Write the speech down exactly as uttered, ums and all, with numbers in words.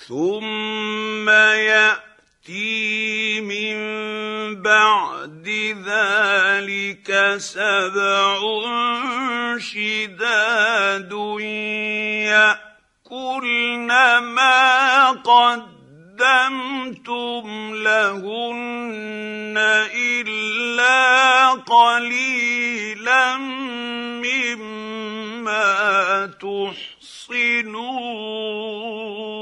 ثم ياتي من بعد ذلك سبع شداد ياكلن ما قدمتم لهن الا قليلا مما تحصنون.